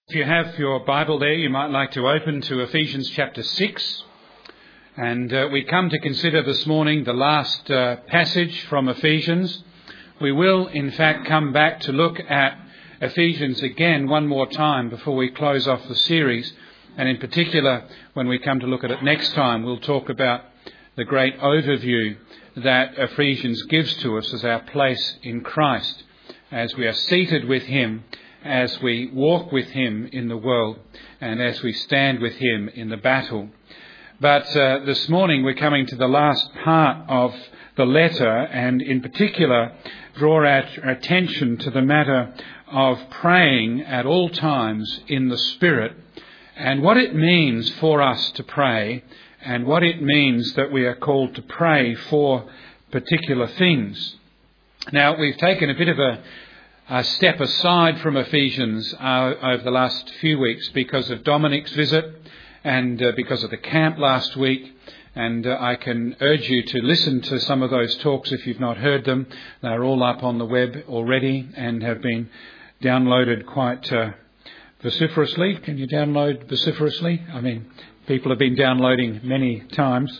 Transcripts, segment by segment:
If you have your Bible there, you might like to open to Ephesians chapter 6. And we come to consider this morning the last passage from Ephesians. We will, in fact, come back to look at Ephesians again one more time before we close off the series. And in particular, when we come to look at it next time, we'll talk about the great overview that Ephesians gives to us as our place in Christ, as we are seated with Him, as we walk with Him in the world, and as we stand with Him in the battle. But this morning we're coming to the last part of the letter, and in particular draw our attention to the matter of praying at all times in the Spirit, and what it means for us to pray, and what it means that we are called to pray for particular things. Now, we've taken a bit of a step aside from Ephesians over the last few weeks because of Dominic's visit and because of the camp last week. And I can urge you to listen to some of those talks if you've not heard them. They're all up on the web already and have been downloaded quite vociferously. Can you download vociferously? I mean, people have been downloading many times.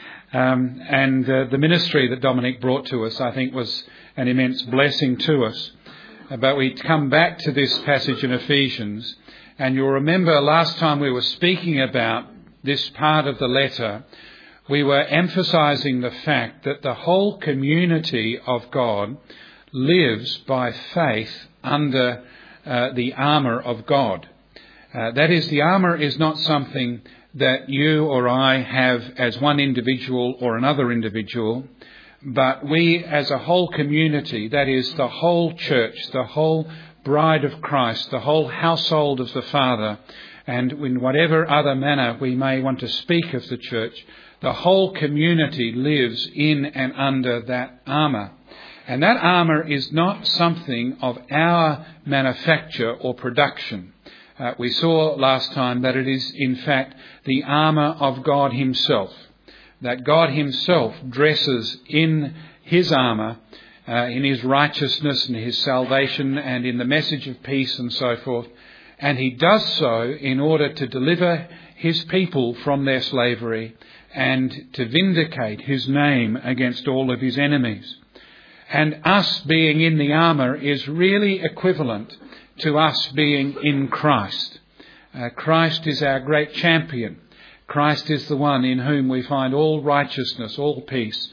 And the ministry that Dominic brought to us, I think, was an immense blessing to us. But we come back to this passage in Ephesians, and you'll remember last time we were speaking about this part of the letter, we were emphasising the fact that the whole community of God lives by faith under the armour of God. That is, the armour is not something that you or I have as one individual or another individual, but we as a whole community, that is the whole church, the whole bride of Christ, the whole household of the Father, and in whatever other manner we may want to speak of the church, the whole community lives in and under that armour. And that armour is not something of our manufacture or production. We saw last time that it is in fact the armour of God Himself. That God Himself dresses in His armour, in His righteousness and His salvation and in the message of peace and so forth. And He does so in order to deliver His people from their slavery and to vindicate His name against all of His enemies. And us being in the armour is really equivalent to us being in Christ. Christ is our great champion. Christ is the one in whom we find all righteousness, all peace.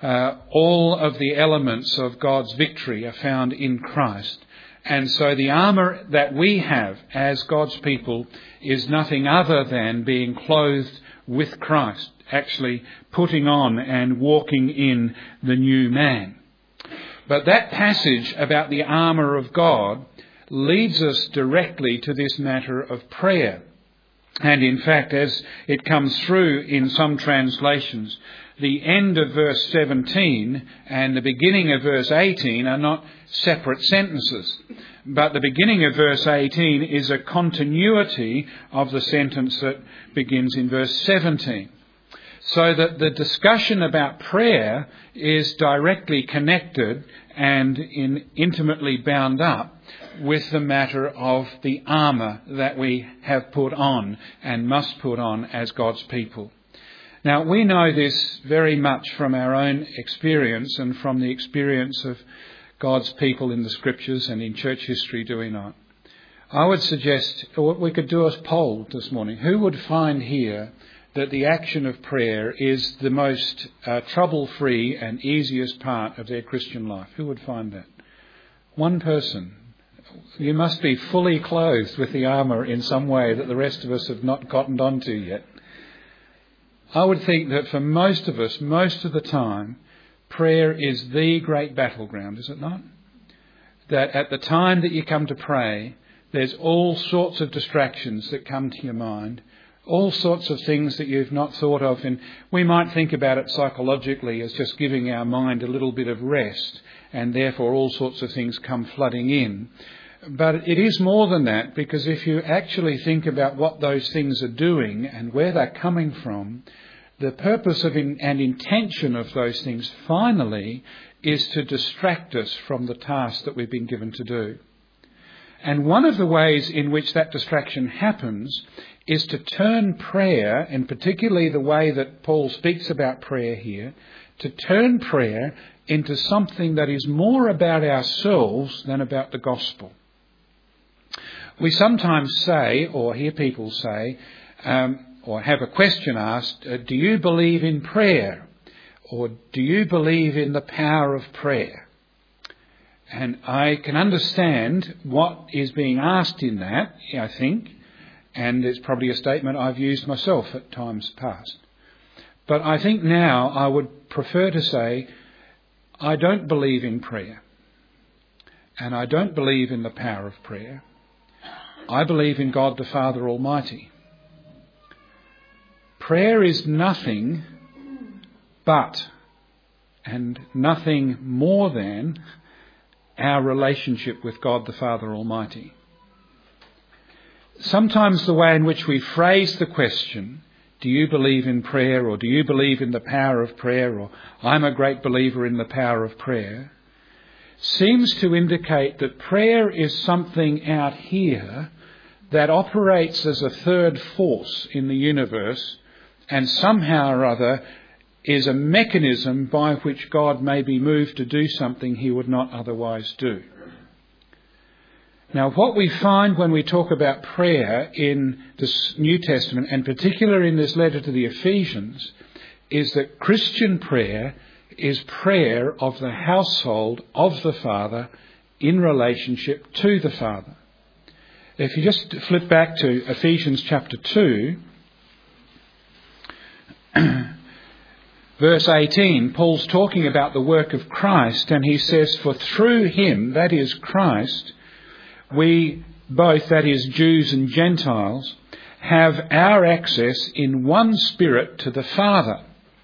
All of the elements of God's victory are found in Christ. And so the armour that we have as God's people is nothing other than being clothed with Christ, actually putting on and walking in the new man. But that passage about the armour of God leads us directly to this matter of prayer. And in fact, as it comes through in some translations, the end of verse 17 and the beginning of verse 18 are not separate sentences. But the beginning of verse 18 is a continuity of the sentence that begins in verse 17. So that the discussion about prayer is directly connected and intimately bound up with the matter of the armour that we have put on and must put on as God's people. Now, we know this very much from our own experience and from the experience of God's people in the Scriptures and in church history, do we not? I would suggest we could do a poll this morning. Who would find here that the action of prayer is the most trouble-free and easiest part of their Christian life? Who would find that? One person. You must be fully clothed with the armour in some way that the rest of us have not gotten onto yet. I would think that for most of us, most of the time, prayer is the great battleground, is it not? That at the time that you come to pray, there's all sorts of distractions that come to your mind, all sorts of things that you've not thought of. And we might think about it psychologically as just giving our mind a little bit of rest, and therefore all sorts of things come flooding in. But it is more than that, because if you actually think about what those things are doing and where they're coming from, the purpose of and intention of those things finally is to distract us from the task that we've been given to do. And one of the ways in which that distraction happens is to turn prayer, and particularly the way that Paul speaks about prayer here, to turn prayer into something that is more about ourselves than about the gospel. We sometimes say, or hear people say, or have a question asked, do you believe in prayer? Or do you believe in the power of prayer? And I can understand what is being asked in that, I think, and it's probably a statement I've used myself at times past. But I think now I would prefer to say, I don't believe in prayer, and I don't believe in the power of prayer. I believe in God the Father Almighty. Prayer is nothing but, and nothing more than, our relationship with God the Father Almighty. Sometimes the way in which we phrase the question, do you believe in prayer, or do you believe in the power of prayer, or I'm a great believer in the power of prayer, seems to indicate that prayer is something out here that operates as a third force in the universe and somehow or other is a mechanism by which God may be moved to do something he would not otherwise do. Now, what we find when we talk about prayer in the New Testament, and particularly in this letter to the Ephesians, is that Christian prayer is prayer of the household of the Father in relationship to the Father. If you just flip back to Ephesians chapter 2, verse 18, Paul's talking about the work of Christ, and he says, for through him, that is Christ, we both, that is Jews and Gentiles, have our access in one Spirit to the Father.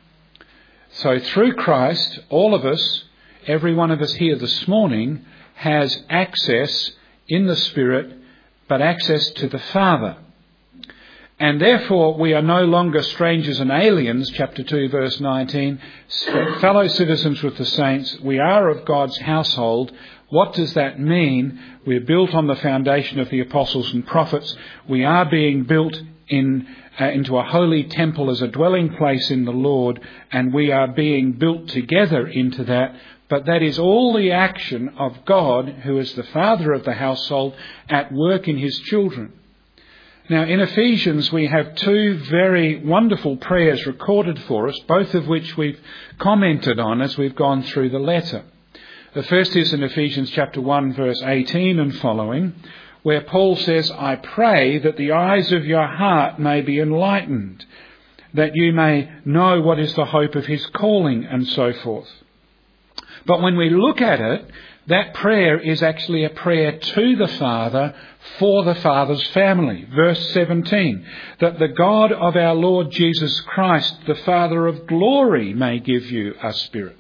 So through Christ, all of us, every one of us here this morning, has access in the Spirit, but access to the Father. And therefore we are no longer strangers and aliens, chapter 2, verse 19, fellow citizens with the saints. We are of God's household. What does that mean? We're built on the foundation of the apostles and prophets. We are being built into a holy temple as a dwelling place in the Lord, and we are being built together into that. But that is all the action of God, who is the Father of the household, at work in his children. Now, in Ephesians, we have two very wonderful prayers recorded for us, both of which we've commented on as we've gone through the letter. The first is in Ephesians chapter 1, verse 18 and following, where Paul says, I pray that the eyes of your heart may be enlightened, that you may know what is the hope of his calling, and so forth. But when we look at it, that prayer is actually a prayer to the Father for the Father's family. Verse 17, that the God of our Lord Jesus Christ, the Father of glory, may give you a spirit.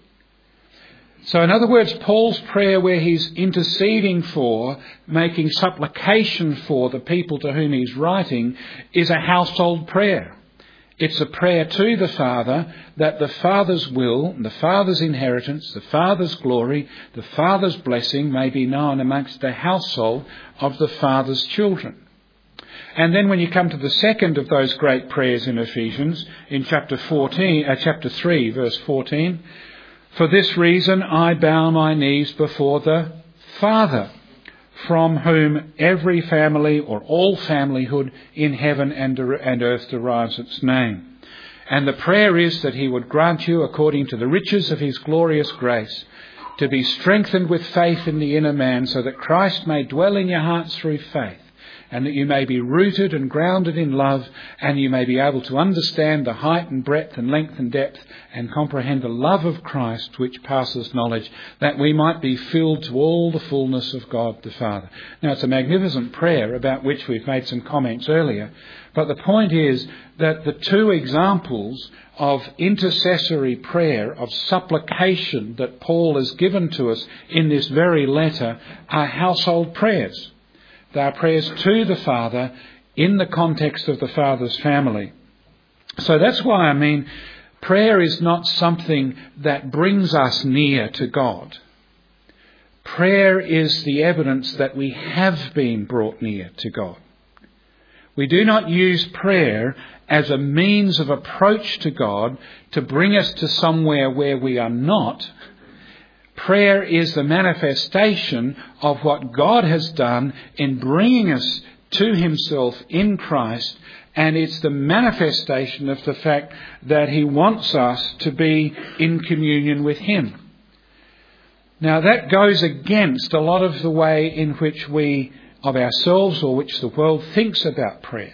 So in other words, Paul's prayer, where he's interceding for, making supplication for the people to whom he's writing, is a household prayer. It's a prayer to the Father that the Father's will, the Father's inheritance, the Father's glory, the Father's blessing may be known amongst the household of the Father's children. And then when you come to the second of those great prayers in Ephesians, in chapter 3, verse 14, for this reason I bow my knees before the Father, from whom every family or all familyhood in heaven and earth derives its name. And the prayer is that he would grant you, according to the riches of his glorious grace, to be strengthened with faith in the inner man, so that Christ may dwell in your hearts through faith, and that you may be rooted and grounded in love, and you may be able to understand the height and breadth and length and depth, and comprehend the love of Christ which passes knowledge, that we might be filled to all the fullness of God the Father. Now, it's a magnificent prayer about which we've made some comments earlier, but the point is that the two examples of intercessory prayer, of supplication that Paul has given to us in this very letter are household prayers. They are prayers to the Father in the context of the Father's family. So that's why, prayer is not something that brings us near to God. Prayer is the evidence that we have been brought near to God. We do not use prayer as a means of approach to God to bring us to somewhere where we are not. Prayer is the manifestation of what God has done in bringing us to himself in Christ, and it's the manifestation of the fact that he wants us to be in communion with him. Now that goes against a lot of the way in which we, of ourselves, or which the world thinks about prayer.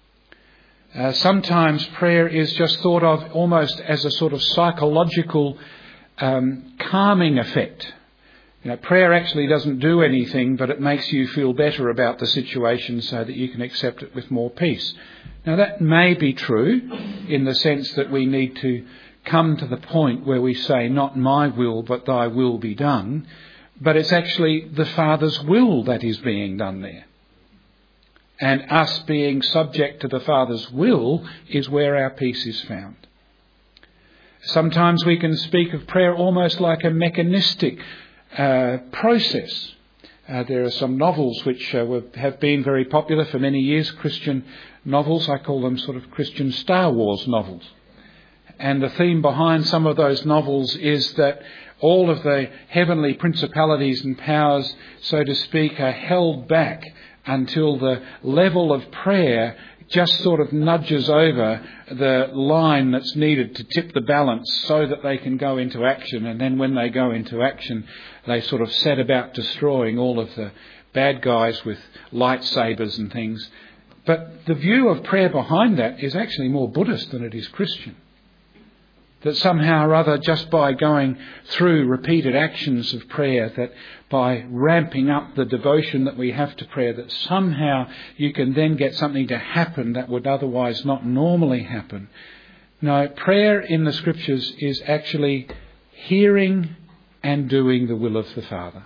Sometimes prayer is just thought of almost as a sort of psychological calming effect. Prayer actually doesn't do anything, but it makes you feel better about the situation so that you can accept it with more peace. Now that may be true in the sense that we need to come to the point where we say, not my will, but thy will be done. But it's actually the Father's will that is being done there. And us being subject to the Father's will is where our peace is found. Sometimes we can speak of prayer almost like a mechanistic process. There are some novels which have been very popular for many years, Christian novels. I call them sort of Christian Star Wars novels. And the theme behind some of those novels is that all of the heavenly principalities and powers, so to speak, are held back until the level of prayer just sort of nudges over the line that's needed to tip the balance so that they can go into action. And then when they go into action, they sort of set about destroying all of the bad guys with lightsabers and things. But the view of prayer behind that is actually more Buddhist than it is Christian. That somehow or other, just by going through repeated actions of prayer, that by ramping up the devotion that we have to prayer, that somehow you can then get something to happen that would otherwise not normally happen. No, prayer in the Scriptures is actually hearing and doing the will of the Father.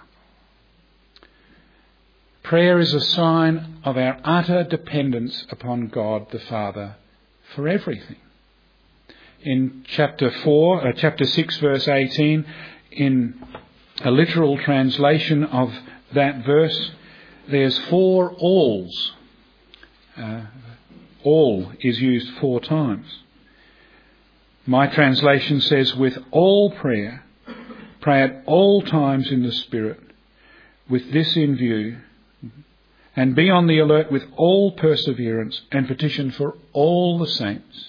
Prayer is a sign of our utter dependence upon God the Father for everything. In chapter 6, verse 18, in a literal translation of that verse, there's 4 alls. All is used 4 times. My translation says, with all prayer, pray at all times in the Spirit, with this in view, and be on the alert with all perseverance and petition for all the saints.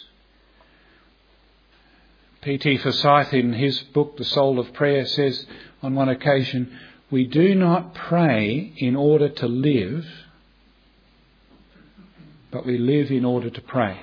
P.T. Forsyth, in his book, The Soul of Prayer, says on one occasion, we do not pray in order to live, but we live in order to pray.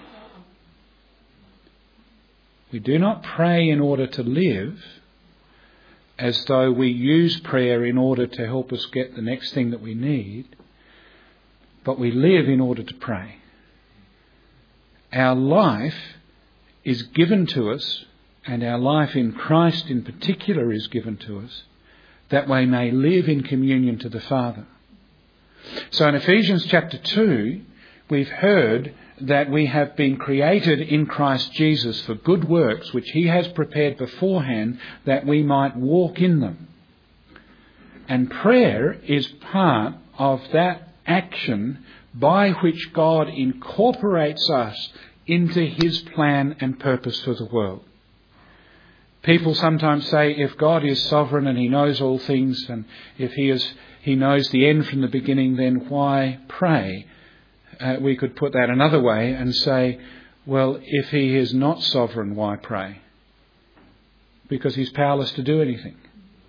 We do not pray in order to live as though we use prayer in order to help us get the next thing that we need, but we live in order to pray. Our life is given to us, and our life in Christ in particular is given to us, that we may live in communion to the Father. So in Ephesians chapter 2, we've heard that we have been created in Christ Jesus for good works, which he has prepared beforehand that we might walk in them. And prayer is part of that action by which God incorporates us into his plan and purpose for the world. People sometimes say, if God is sovereign and he knows all things, and if he knows the end from the beginning, then why pray? We could put that another way and say, well, if he is not sovereign, why pray? Because he's powerless to do anything.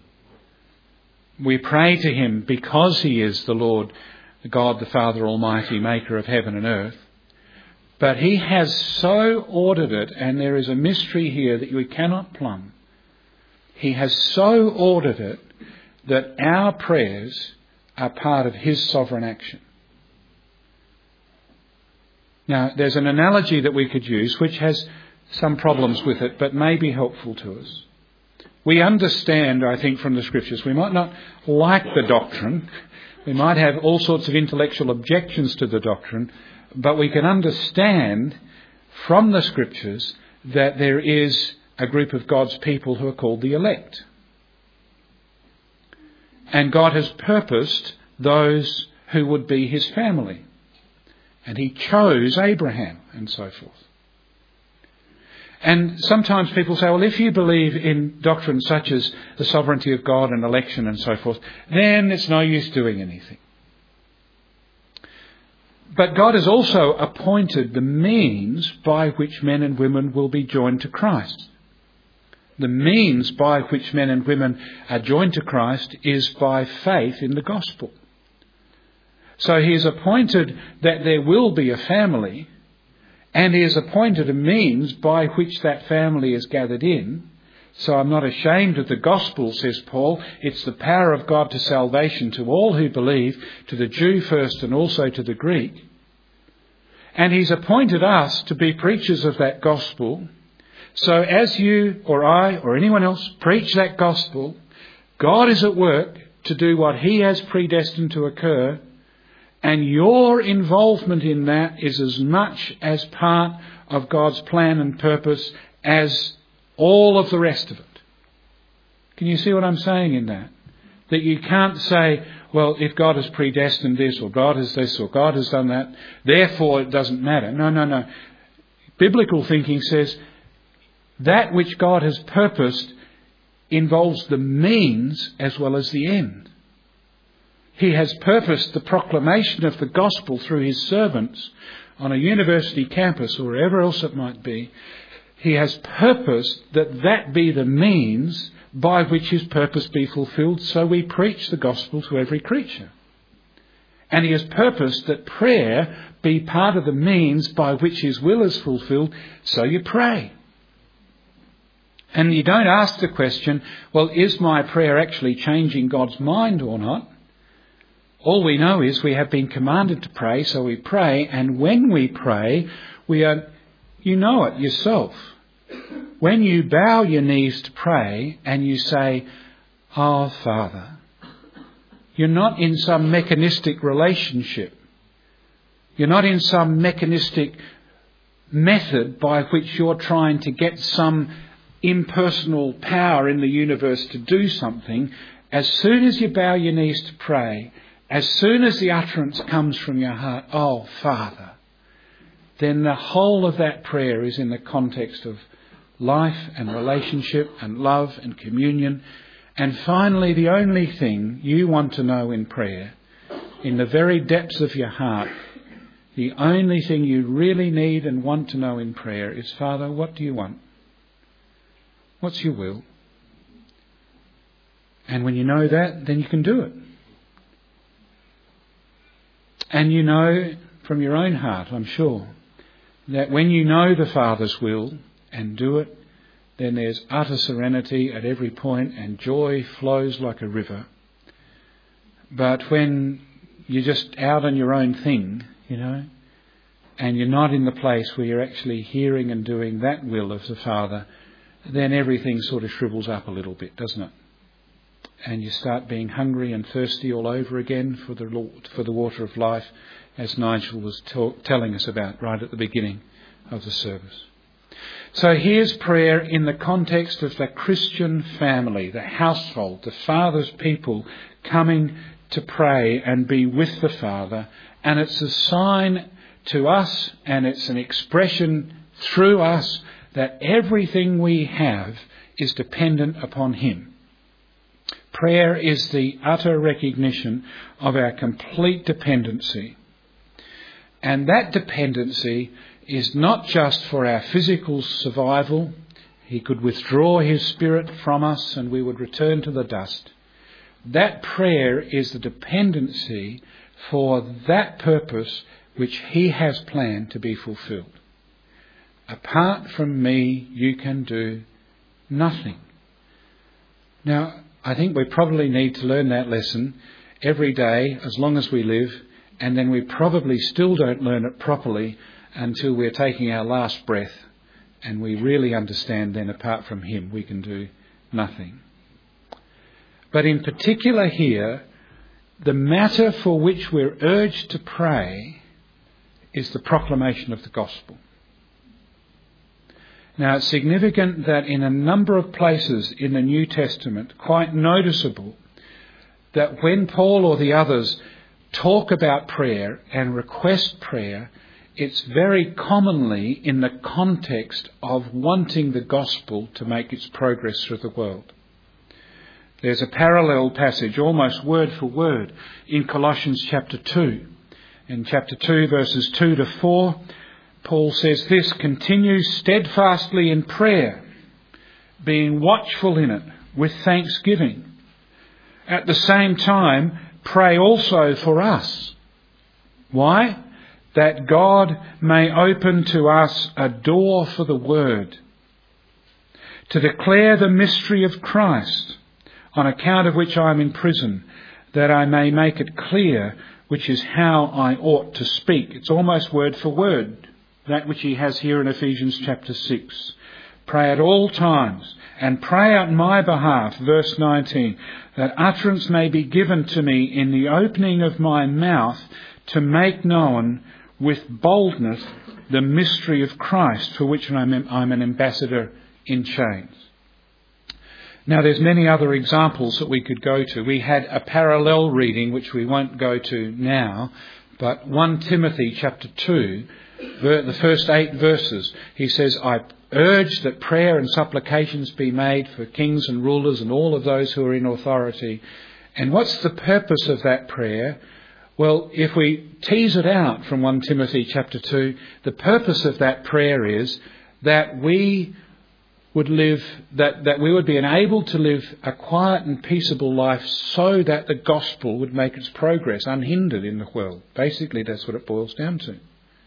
We pray to him because he is the Lord, God the Father Almighty, maker of heaven and earth. But he has so ordered it, and there is a mystery here that we cannot plumb. He has so ordered it that our prayers are part of his sovereign action. Now, there's an analogy that we could use which has some problems with it, but may be helpful to us. We understand, I think, from the Scriptures, we might not like the doctrine, we might have all sorts of intellectual objections to the doctrine, but we can understand from the Scriptures that there is a group of God's people who are called the elect. And God has purposed those who would be his family. And he chose Abraham and so forth. And sometimes people say, well, if you believe in doctrines such as the sovereignty of God and election and so forth, then it's no use doing anything. But God has also appointed the means by which men and women will be joined to Christ. The means by which men and women are joined to Christ is by faith in the gospel. So he has appointed that there will be a family, and he has appointed a means by which that family is gathered in. So I'm not ashamed of the gospel, says Paul. It's the power of God to salvation to all who believe, to the Jew first and also to the Greek. And he's appointed us to be preachers of that gospel. So as you or I or anyone else preach that gospel, God is at work to do what he has predestined to occur, and your involvement in that is as much as part of God's plan and purpose as all of the rest of it. Can you see what I'm saying in that? That you can't say, well, if God has predestined this, or God has this, or God has done that, therefore it doesn't matter. No. Biblical thinking says that which God has purposed involves the means as well as the end. He has purposed the proclamation of the gospel through his servants on a university campus or wherever else it might be. He has purposed that be the means by which his purpose be fulfilled, so we preach the gospel to every creature. And he has purposed that prayer be part of the means by which his will is fulfilled, so you pray. And you don't ask the question, well, is my prayer actually changing God's mind or not? All we know is we have been commanded to pray, so we pray, and when we pray, you know it yourself. When you bow your knees to pray and you say, "Our Father," you're not in some mechanistic relationship. You're not in some mechanistic method by which you're trying to get some impersonal power in the universe to do something. As soon as you bow your knees to pray, as soon as the utterance comes from your heart, "Oh, Father," then the whole of that prayer is in the context of life and relationship and love and communion. And finally, the only thing you want to know in prayer, in the very depths of your heart, the only thing you really need and want to know in prayer is, "Father, what do you want? What's your will?" And when you know that, then you can do it. And you know from your own heart, I'm sure, that when you know the Father's will and do it, then there's utter serenity at every point and joy flows like a river. But when you're just out on your own thing, and you're not in the place where you're actually hearing and doing that will of the Father, then everything sort of shrivels up a little bit, doesn't it? And you start being hungry and thirsty all over again for the water of life, as Nigel was telling us about right at the beginning of the service. So here's prayer in the context of the Christian family, the household, the Father's people coming to pray and be with the Father. And it's a sign to us, and it's an expression through us, that everything we have is dependent upon him. Prayer is the utter recognition of our complete dependency. And that dependency is not just for our physical survival. He could withdraw his Spirit from us and we would return to the dust. That prayer is the dependency for that purpose which he has planned to be fulfilled. Apart from me, you can do nothing. Now, I think we probably need to learn that lesson every day as long as we live, and then we probably still don't learn it properly until we're taking our last breath and we really understand then apart from him we can do nothing. But in particular here, the matter for which we're urged to pray is the proclamation of the gospel. Now, it's significant that in a number of places in the New Testament, quite noticeable, that when Paul or the others talk about prayer and request prayer, it's very commonly in the context of wanting the gospel to make its progress through the world. There's a parallel passage, almost word for word, in Colossians chapter 2. In chapter 2, verses 2 to 4, Paul says this: "Continue steadfastly in prayer, being watchful in it with thanksgiving. At the same time, pray also for us." Why? "That God may open to us a door for the word, to declare the mystery of Christ, on account of which I am in prison, that I may make it clear which is how I ought to speak." It's almost word for word, that which he has here in Ephesians chapter 6. "Pray at all times, and pray on my behalf," verse 19, "that utterance may be given to me in the opening of my mouth to make known with boldness the mystery of Christ, for which I'm an ambassador in chains." Now, there's many other examples that we could go to. We had a parallel reading, which we won't go to now, but 1 Timothy chapter 2, the first 8 verses, he says, "I urge that prayer and supplications be made for kings and rulers and all of those who are in authority." And what's the purpose of that prayer? Well, if we tease it out from 1 Timothy chapter 2, the purpose of that prayer is that we would live, that we would be enabled to live a quiet and peaceable life so that the gospel would make its progress unhindered in the world. Basically, that's what it boils down to.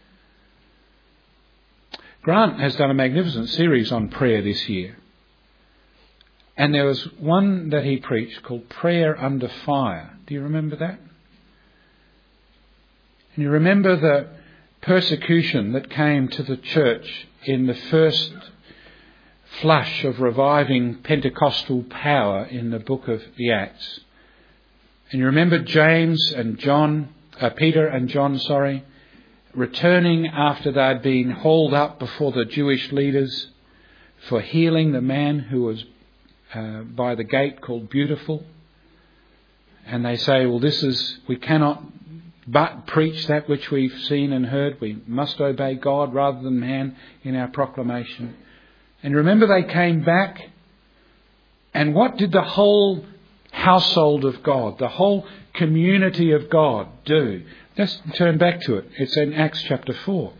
Grant has done a magnificent series on prayer this year. And there was one that he preached called Prayer Under Fire. Do you remember that? And you remember the persecution that came to the church in the first flush of reviving Pentecostal power in the book of the Acts. And you remember Peter and John, returning after they'd been hauled up before the Jewish leaders for healing the man who was by the gate called Beautiful. And they say, "Well, we cannot but preach that which we've seen and heard. We must obey God rather than man in our proclamation." And remember, they came back, and what did the whole household of God, the whole community of God do? Let's turn back to it. It's in Acts chapter 4.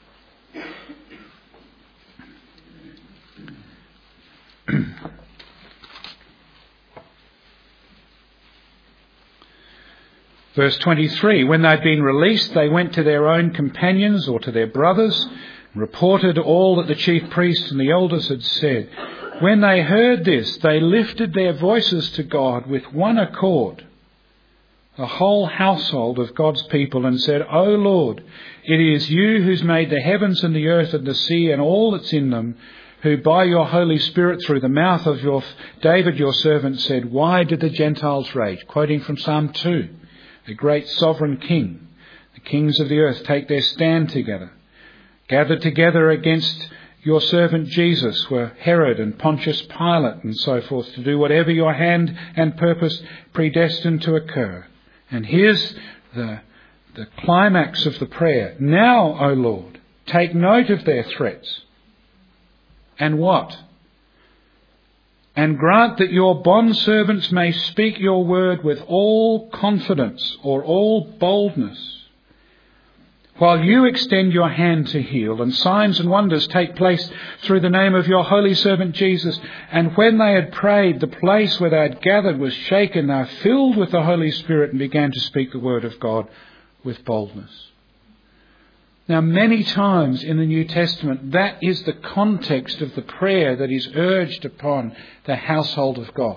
Verse 23, "When they'd been released, they went to their own companions or to their brothers, reported all that the chief priests and the elders had said. When they heard this, they lifted their voices to God with one accord, the whole household of God's people, and said, 'O Lord, it is you who's made the heavens and the earth and the sea and all that's in them, who by your Holy Spirit through the mouth of your David your servant said, why did the Gentiles rage?'" Quoting from Psalm 2, "The great sovereign king, the kings of the earth take their stand together. Gathered together against your servant Jesus were Herod and Pontius Pilate and so forth, to do whatever your hand and purpose predestined to occur." And here's the climax of the prayer. "Now, O Lord, take note of their threats." And what? "And grant that your bondservants may speak your word with all confidence," or all boldness, "while you extend your hand to heal, and signs and wonders take place through the name of your holy servant Jesus." And when they had prayed, the place where they had gathered was shaken. They were filled with the Holy Spirit and began to speak the word of God with boldness. Now, many times in the New Testament, that is the context of the prayer that is urged upon the household of God.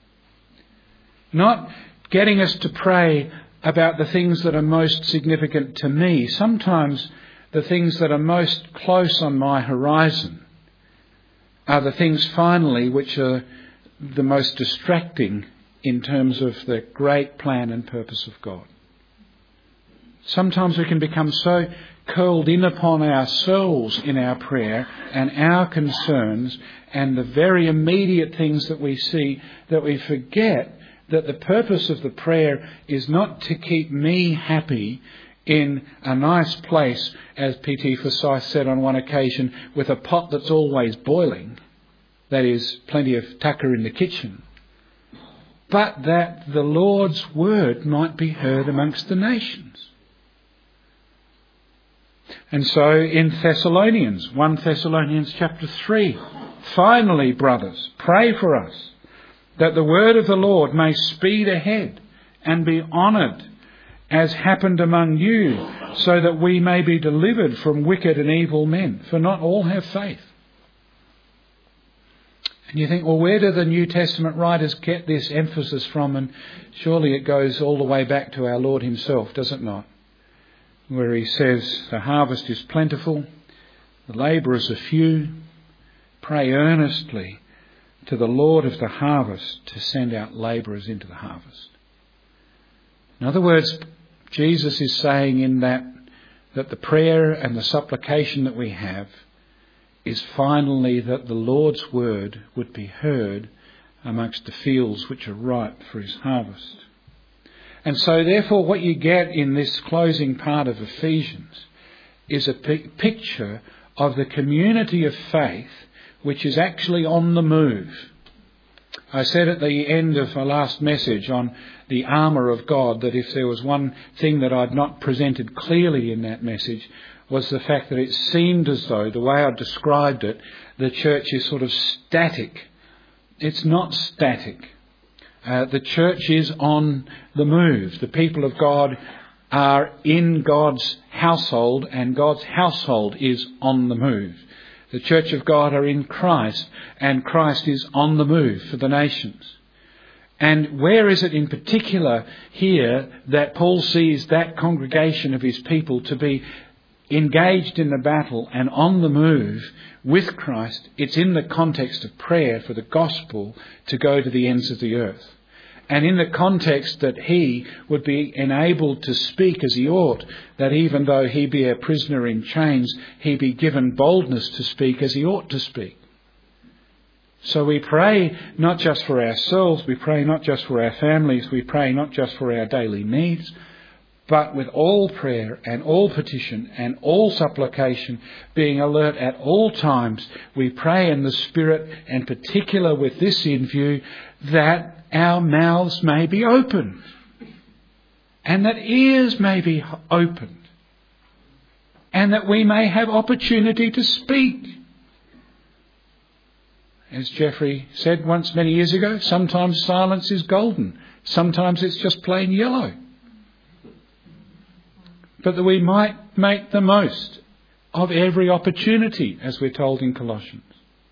Not getting us to pray about the things that are most significant to me. Sometimes the things that are most close on my horizon are the things finally which are the most distracting in terms of the great plan and purpose of God. Sometimes we can become so curled in upon ourselves in our prayer and our concerns and the very immediate things that we see that we forget that the purpose of the prayer is not to keep me happy in a nice place, as P.T. Forsyth said on one occasion, with a pot that's always boiling, that is, plenty of tucker in the kitchen, but that the Lord's word might be heard amongst the nations. And so in Thessalonians, 1 Thessalonians chapter 3, finally, brothers, pray for us, that the word of the Lord may speed ahead and be honoured, as happened among you, so that we may be delivered from wicked and evil men, for not all have faith. And you think, well, where do the New Testament writers get this emphasis from? And surely it goes all the way back to our Lord himself, does it not? Where he says, the harvest is plentiful, the labourers are few, pray earnestly to the Lord of the harvest to send out labourers into the harvest. In other words, Jesus is saying in that the prayer and the supplication that we have is finally that the Lord's word would be heard amongst the fields which are ripe for his harvest. And so therefore what you get in this closing part of Ephesians is a picture of the community of faith which is actually on the move. I said at the end of my last message on the armour of God that if there was one thing that I'd not presented clearly in that message was the fact that it seemed as though, the way I described it, the church is sort of static. It's not static. The church is on the move. The people of God are in God's household, and God's household is on the move. The church of God are in Christ, and Christ is on the move for the nations. And where is it in particular here that Paul sees that congregation of his people to be engaged in the battle and on the move with Christ? It's in the context of prayer for the gospel to go to the ends of the earth. And in the context that he would be enabled to speak as he ought, that even though he be a prisoner in chains, he be given boldness to speak as he ought to speak. So we pray not just for ourselves, we pray not just for our families, we pray not just for our daily needs, but with all prayer and all petition and all supplication, being alert at all times, we pray in the Spirit, and particular with this in view, that our mouths may be opened and that ears may be opened and that we may have opportunity to speak. As Geoffrey said once many years ago, sometimes silence is golden, sometimes it's just plain yellow. But that we might make the most of every opportunity, as we're told in Colossians.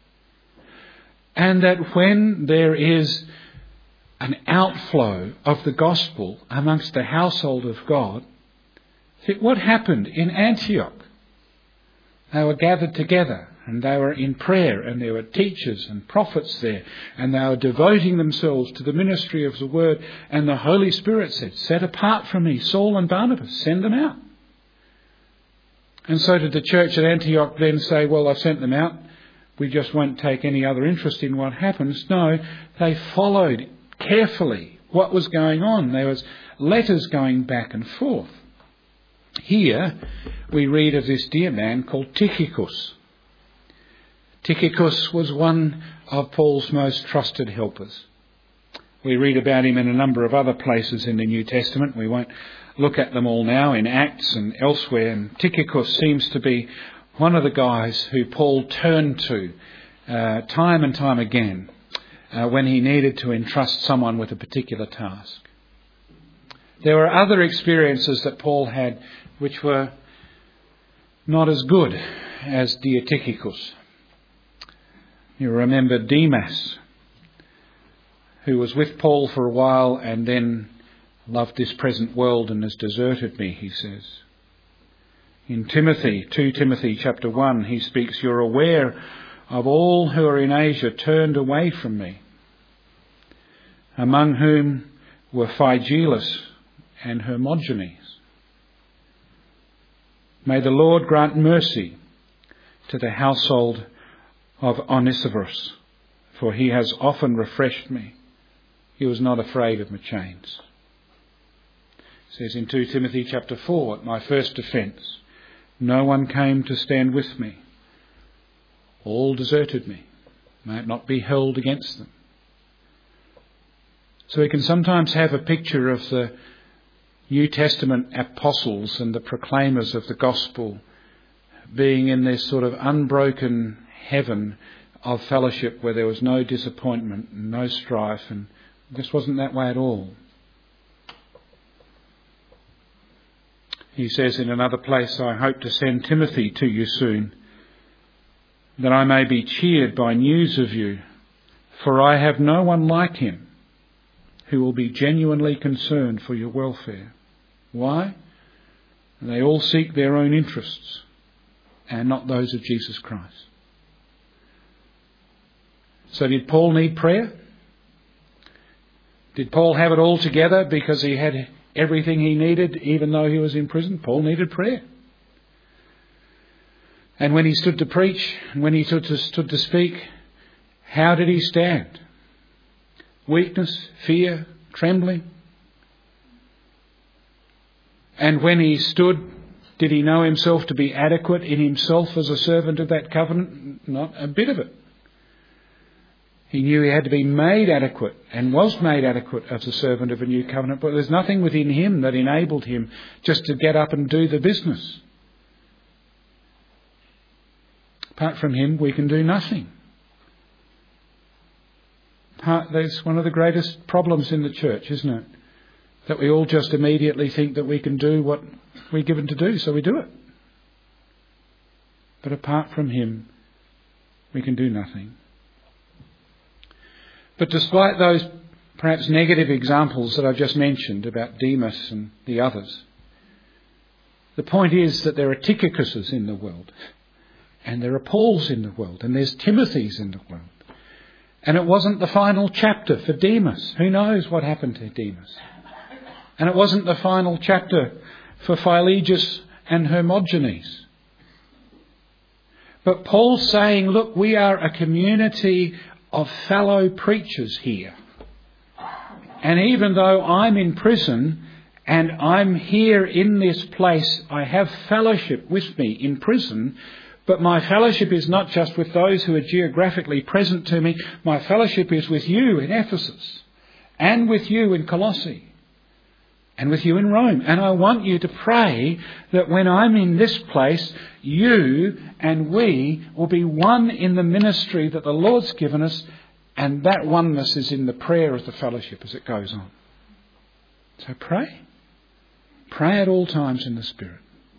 And that when there is an outflow of the gospel amongst the household of God, what happened in Antioch? They were gathered together and they were in prayer, and there were teachers and prophets there, and they were devoting themselves to the ministry of the word, and the Holy Spirit said, "Set apart from me Saul and Barnabas, send them out." And so did the church at Antioch then say, "Well, I've sent them out, we just won't take any other interest in what happens"? No, they followed carefully what was going on. There was letters going back and forth. Here we read of this dear man called Tychicus. Tychicus was one of Paul's most trusted helpers. We read about him in a number of other places in the New Testament. We won't look at them all now, in Acts and elsewhere. And Tychicus seems to be one of the guys who Paul turned to time and time again when he needed to entrust someone with a particular task. There were other experiences that Paul had which were not as good as dear Tychicus. You remember Demas, who was with Paul for a while and then loved this present world and has deserted me, he says. In Timothy, 2 Timothy chapter 1, he speaks, "You're aware of all who are in Asia turned away from me, among whom were Phygellus and Hermogenes. May the Lord grant mercy to the household of Onesiphorus, for he has often refreshed me he was not afraid of my chains. It says in 2 Timothy chapter 4, at my first offence, no one came to stand with me. All deserted me. May it not be held against them. So we can sometimes have a picture of the New Testament apostles and the proclaimers of the gospel being in this sort of unbroken heaven of fellowship where there was no disappointment and no strife, and this wasn't that way at all. He says in another place, I hope to send Timothy to you soon, that I may be cheered by news of you, for I have no one like him who will be genuinely concerned for your welfare. Why? They all seek their own interests and not those of Jesus Christ. So did Paul need prayer? Did Paul have it all together because he had everything he needed even though he was in prison? Paul needed prayer. And when he stood to preach, and when he stood to speak, how did he stand? Weakness, fear, trembling. And when he stood, did he know himself to be adequate in himself as a servant of that covenant? Not a bit of it. He knew he had to be made adequate and was made adequate as a servant of a new covenant, but there's nothing within him that enabled him just to get up and do the business. Apart from him, we can do nothing. That's one of the greatest problems in the church, isn't it? That we all just immediately think that we can do what we're given to do, so we do it. But apart from him, we can do nothing. But despite those perhaps negative examples that I've just mentioned about Demas and the others, the point is that there are Tychicuses in the world, and there are Pauls in the world, and there's Timothys in the world. And it wasn't the final chapter for Demas. Who knows what happened to Demas? And it wasn't the final chapter for Philologus and Hermogenes. But Paul's saying, look, we are a community of fellow preachers here. And even though I'm in prison and I'm here in this place, I have fellowship with me in prison, but my fellowship is not just with those who are geographically present to me. My fellowship is with you in Ephesus and with you in Colossae and with you in Rome. And I want you to pray that when I'm in this place, you and we will be one in the ministry that the Lord's given us, and that oneness is in the prayer of the fellowship as it goes on. So pray. Pray at all times in the Spirit.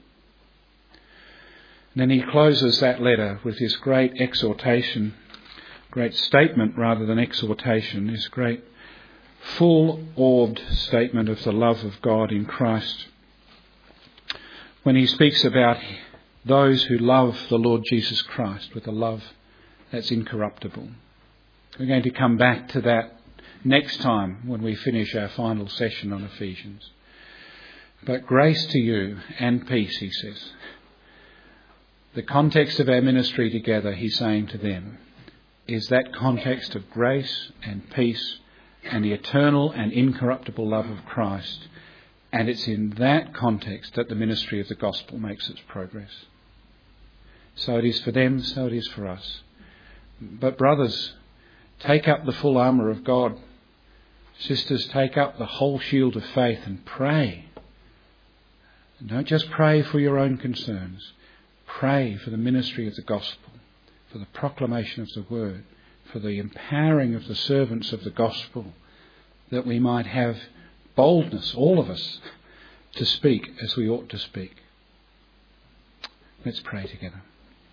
And then he closes that letter with this great exhortation, great statement rather than exhortation, this great full-orbed statement of the love of God in Christ. When he speaks about those who love the Lord Jesus Christ with a love that's incorruptible. We're going to come back to that next time when we finish our final session on Ephesians. But grace to you and peace, he says. The context of our ministry together, he's saying to them, is that context of grace and peace and the eternal and incorruptible love of Christ. And it's in that context that the ministry of the gospel makes its progress. So it is for them, so it is for us. But brothers, take up the full armour of God. Sisters, take up the whole shield of faith and pray. Don't just pray for your own concerns. Pray for the ministry of the gospel, for the proclamation of the word, for the empowering of the servants of the gospel, that we might have boldness, all of us, to speak as we ought to speak. Let's pray together.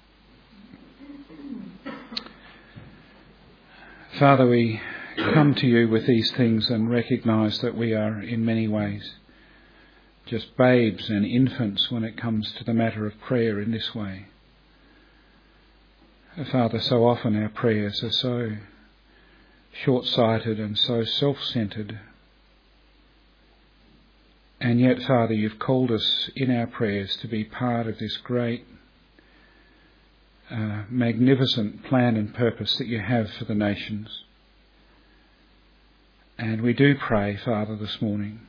Father, we come to you with these things and recognise that we are in many ways just babes and infants when it comes to the matter of prayer in this way. Father, so often our prayers are so short-sighted and so self-centred. And yet, Father, you've called us in our prayers to be part of this great, magnificent plan and purpose that you have for the nations. And we do pray, Father, this morning.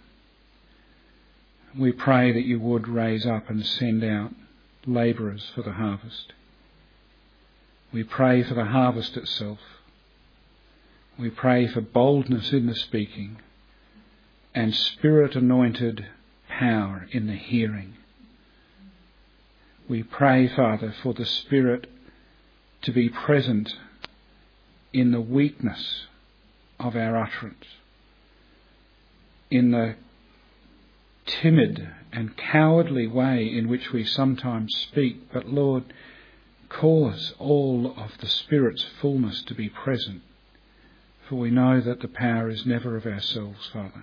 We pray that you would raise up and send out labourers for the harvest. We pray for the harvest itself. We pray for boldness in the speaking and Spirit-anointed power in the hearing. We pray, Father, for the Spirit to be present in the weakness of our utterance, in the timid and cowardly way in which we sometimes speak. But Lord, cause all of the Spirit's fullness to be present, for we know that the power is never of ourselves, Father.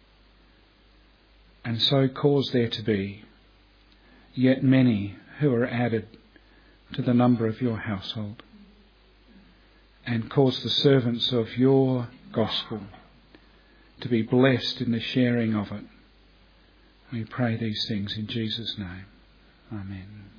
And so cause there to be yet many who are added to the number of your household, and cause the servants of your gospel to be blessed in the sharing of it. We pray these things in Jesus' name. Amen.